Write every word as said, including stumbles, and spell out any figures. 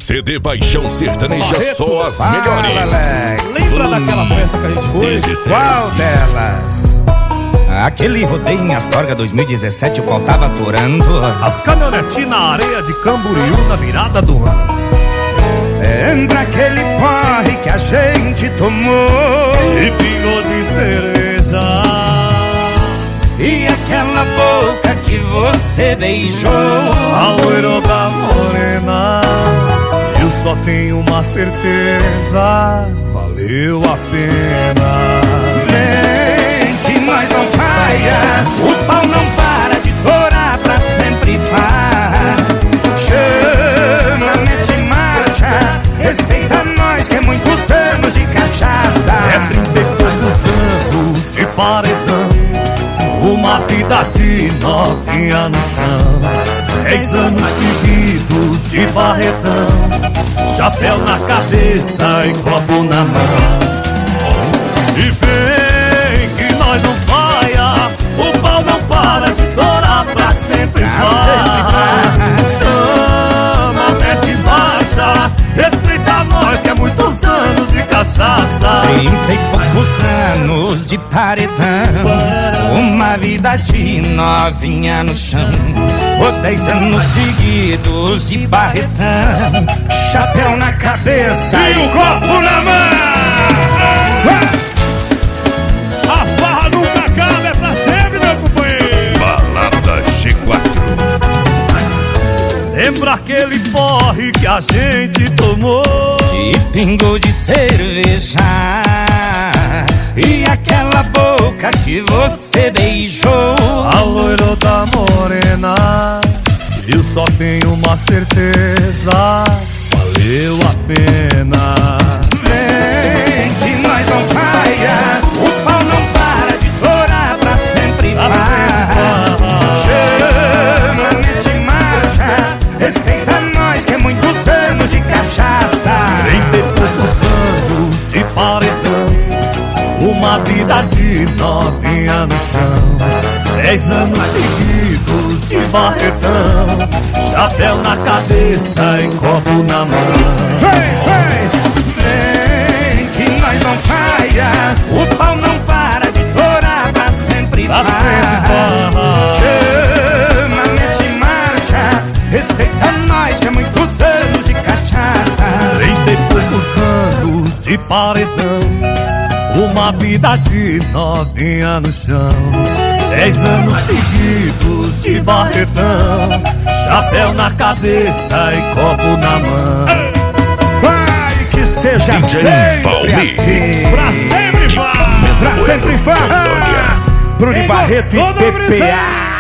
C D Paixão Sertaneja, Barreto. só as Fala, melhores. Alex. Lembra daquela festa que a gente foi? dezessete. Qual delas? Aquele rodeio em Astorga dois mil e dezessete, o qual tava aturando. As caminhonetinhas na areia de Camboriú na virada do ano. Lembra aquele porre que a gente tomou? E pingou de cereja. E aquela boca que você beijou? A loira da morena. Eu só tenho uma certeza, valeu a pena. Vem que nós não falha, o pau não para de torar, pra sempre vai. Chama, mete marcha, respeita nós que é muitos anos de cachaça. É trinta e poucos anos de paredão, uma vida de novinha no chão. Dez anos seguidos de barretão, chapéu na cabeça e copo na mão. E vem que nós não falha, o pau não para de torar, pra sempre vai. Chama, mete marcha, respeita nós que é muitos anos de cachaça. Trinta e poucos anos de paredão, uma vida de novinha no chão. Ou dez anos seguidos de barretão, chapéu na cabeça E o copo na mão. A farra nunca acaba, é pra sempre, meu companheiro. Balada G quatro. Lembra aquele porre que a gente tomou? de pingo de cerveja. E aquela boca que você beijou? A loira da morena. Eu só tenho uma certeza, valeu a pena. Vem que nós não falha, o pau não para de torar, pra sempre vai. Chama, mete marcha, respeita nós que é muitos anos de cachaça. Trinta e poucos anos de paredão, uma vida de novinha no chão. Dez anos seguidos de barretão, chapéu na cabeça e copo na mão. Vem, vem, vem que nós não falha, o pau não para de torar, pra sempre Pra vai. sempre vai. Chama, mete marcha, respeita nós que é muitos anos de cachaça. Trinta e poucos anos de paredão, uma vida de novinha no chão. Dez anos seguidos de barretão, chapéu na cabeça e copo na mão. Vai que seja D J sempre Valmix. assim. Pra sempre vai. Pra sempre vai. Bruno Rondônia. Barreto e Gostou do P P A.